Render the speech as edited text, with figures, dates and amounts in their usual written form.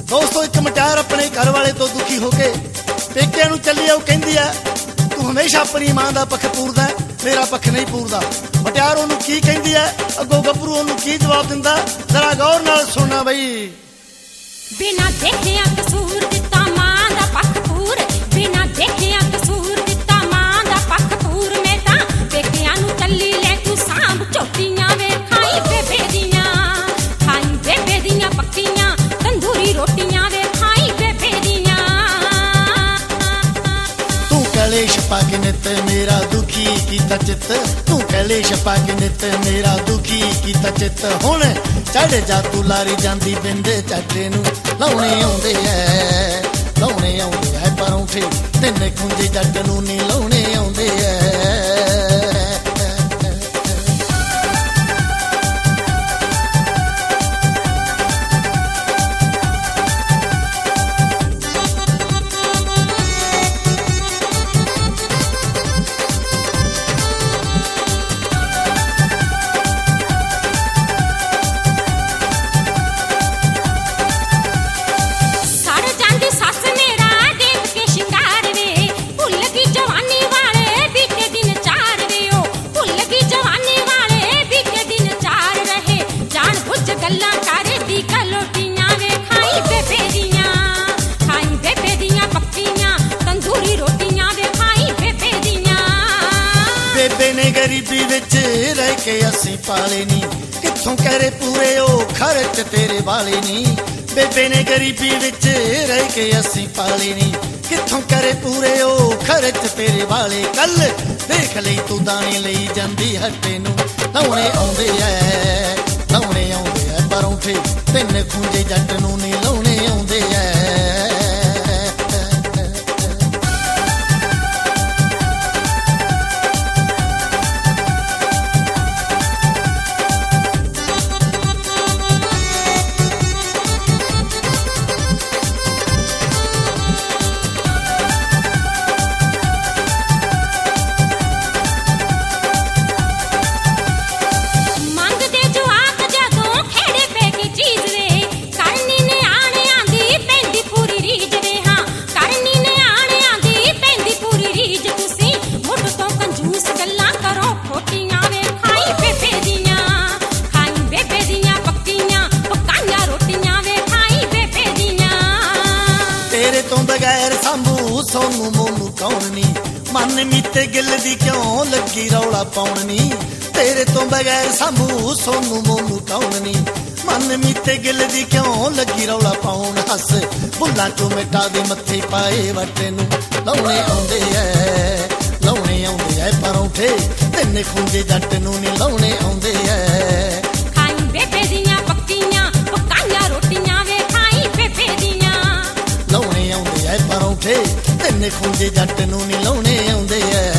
दोस्तों एक मुटियार अपने घर वाले तो दुखी हो के पेकिਆਂ ਨੂੰ ਚੱਲੀ ਉਹ ਕਹਿੰਦੀ ਐ ਤੂੰ ਹਮੇਸ਼ਾ ਆਪਣੀ ਮਾਂ ਦਾ ਪੱਖ ਪੂਰਦਾ ਮੇਰਾ ਪੱਖ ਨਹੀਂ ਪੂਰਦਾ। ਮੁਟਿਆਰ ਉਹਨੂੰ ਕੀ ਕਹਿੰਦੀ ਐ ਅੱਗੋਂ ਗੱਭਰੂ ਉਹਨੂੰ ਕੀ ਜਵਾਬ ਦਿੰਦਾ ਜ਼ਰਾ ਗੌਰ ਨਾਲ ਸੁਣਨਾ ਬਈ। ਬਿਨਾਂ ਦੇਖਿਆ ਕਸੂਰ ਦਿੱਤਾ ਮਾਂ ਦਾ ਪੱਖ ਪੂਰ, ਬਿਨਾਂ ਦੇਖਿਆ ਕਸੂਰ ਦਿੱਤਾ ਮਾਂ ਦਾ ਪੱਖ ਪੂਰ। ਮੈਂ ਤਾਂ ਪੇਕਿਆਂ ਨੂੰ ਚੱਲੀ ਲੈ ਤੂੰ ਸਾਂਭ ਝੋਟੀਆਂ ਵੇ ਖਾਈ ਬੇਬੇ ਦੀਆਂ, ਖਾਈ ਬੇਬੇ ਦੀਆਂ ਪੱਕੀਆਂ ਤੰਦੂਰੀ ਰੋਟੀਆਂ ਵੇ ਖਾਈ ਬੇਬੇ ਦੀਆਂ। ਤੂੰ ਕਲੇਸ਼ ਪਾ ਕੇ ਨਿੱਤ ਮੇਰਾ ਦੁਖੀ ਕੀਤਾ ਚਿੱਤ, ਤੂੰ ਕਲੇਸ਼ ਪਾ ਕੇ ਨਿੱਤ ਮੇਰਾ ਦੁਖੀ ਕੀਤਾ ਚਿੱਤ। ਹੁਣ ਚੜ ਜਾ ਤੂੰ ਲਾਰੀ ਜਾਂਦੀ ਬਿੰਦੇ ਚਾਟੇ ਨੂੰ ਲਾਉਣੇ ਆਉਂਦੇ ਐ, ਲਾਉਣੇ ਆਉਂਦੇ ਐ ਪਰੌਂਠੇ ਤਿੰਨ ਖੁੰਝੇ ਜੱਟ ਨੂੰ ਨੀ ਲਾਉਣੇ ਆਉਂਦੇ ਐ। ਬੇਬੇ ਨੇ ਗਰੀਬੀ ਵਿੱਚ ਰਹਿ ਕੇ ਅਸੀਂ ਪਾਲੇ ਨੀ ਕਿੱਥੋਂ ਕਰੇ ਪੂਰੇ ਉਹ ਖਰਚ ਤੇਰੇ ਵਾਲੇ ਨੀ। ਬੇਬੇ ਨੇ ਗਰੀਬੀ ਵਿੱਚ ਰਹਿ ਕੇ ਅਸੀਂ ਪਾਲੇ ਨੀ ਕਿੱਥੋਂ ਕਰੇ ਪੂਰੇ ਉਹ ਖਰਚ ਤੇਰੇ ਵਾਲੇ। ਕੱਲ ਦੇਖ ਲਈ ਤੂੰ ਦਾਣੇ ਲਈ ਜਾਂਦੀ ਹੱਟੇ ਨੂੰ ਲਾਉਣੇ ਆਉਂਦੇ ਐ, ਲਾਉਣੇ ਆਉਂਦੇ ਐ ਪਰੌਂਠੇ ਤਿੰਨ ਖੁੰਝੇ ਜੱਟ ਨੂੰ ਨੀ ਲਾਉਣੇ ਆਉਂਦੇ ਐ। ਤੇਰੇ ਤੋਂ ਬਗੈਰ ਸੰਭੂ ਸੋਨੂੰ ਮੋਨੂੰ ਕੌਣ ਨੀ ਮਨ ਮੀਤੇ ਗਿੱਲ ਦੀ ਕਿਉਂ ਲੱਗੀ ਰੌਲਾ ਪਾਉਣ ਨੀ। ਤੇਰੇ ਤੋਂ ਬਗੈਰ ਸੰਭੂ ਸੋਨੂੰ ਮੋਨੂੰ ਕੌਣ ਨੀ ਮਨ ਮੀਤੇ ਗਿੱਲ ਦੀ ਕਿਉਂ ਲੱਗੀ ਰੌਲਾ ਪਾਉਣ। ਹੱਸ ਬੁੱਲਾਂ ਚੋਂ ਮਿੱਟਾ ਦੇ ਮੱਥੇ ਪਾਏ ਵਟੇ ਨੂੰ ਲਾਉਣੇ ਆਉਂਦੇ ਐ, ਲਾਉਣੇ ਆਉਂਦੇ ਐ ਪਰੌਂਠੇ ਤਿੰਨ ਖੁੰਝੇ ਜੱਟ ਨੂੰ ਨੀ ਲਾਉਣੇ ਆਉਂਦੇ ਐ। ਖਾਈ ਬੇਬੇ ਦੀਆਂ ਪੱਕੀਆਂ ਪਕਾਈਆਂ ਰੋਟੀਆਂ ਵੇ ਖਾਈ ਬੇਬੇ ਦੀਆਂ ਲਾਉਣੇ ਆਉਂਦੇ ਐ ਪਰੌਂਠੇ ਤਿੰਨ ਖੁੰਝੇ ਜੱਟ ਨੂੰ ਨੀ ਲਾਉਣੇ ਆਉਂਦੇ ਐ।